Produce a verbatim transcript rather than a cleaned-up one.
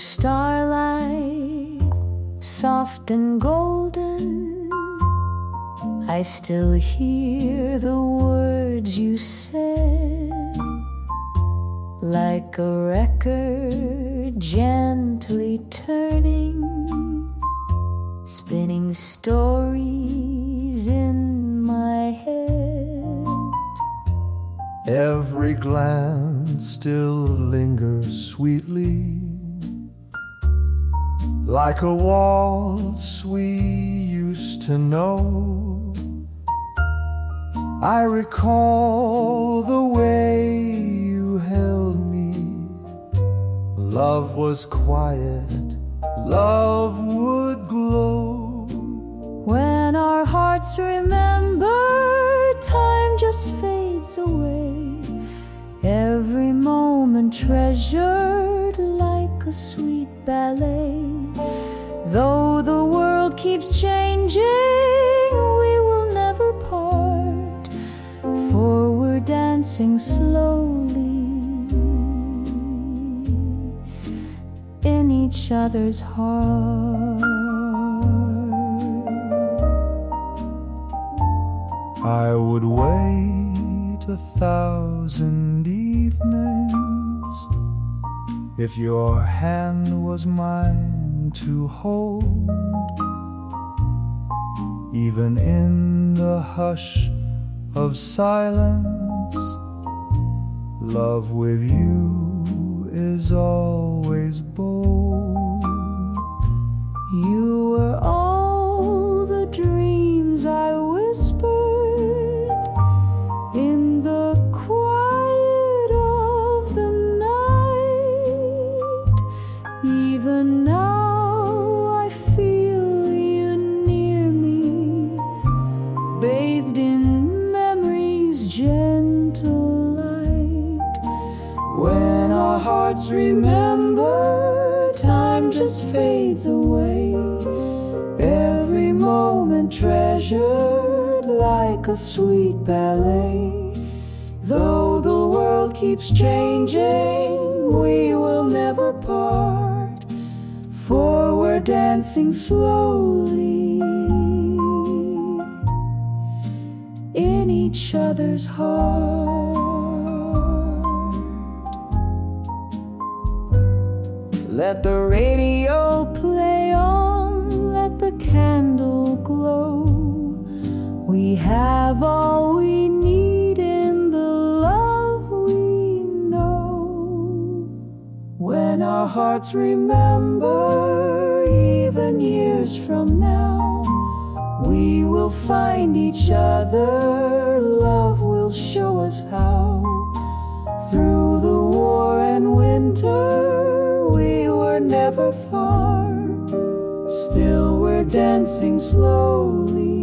starlight, soft and golden, I still hear the words you said, like a record gently turning, spinning stories in my head. Every glance still lingers sweetly, like a waltz we used to know. I recall the way you held me. Love was quiet, love would glow. When our hearts remember, time just fades away. Every moment treasured like a sweet ballet. Though the world keeps changing, we will never part, for we're dancing slowly in each other's heart. I would wait a thousand evenings if your hand was mine to hold. Even in the hush of silence, love with you is always bold. You were all the dreams I whispered in the quiet of the night. Even now I feel you near me, bathed in memory's gentle light. When our hearts remember, time just fades away. Every moment treasured like a sweet ballet. Though the world keeps changing, we will never part, for we're dancing slowly in each other's heart. Let the radio play on, let the candle glow. We have all we need in the love we know. When our hearts remember, even years from now, we will find each other. Love will show us how. Through the war and winter, we were never far. Still we're dancing slowly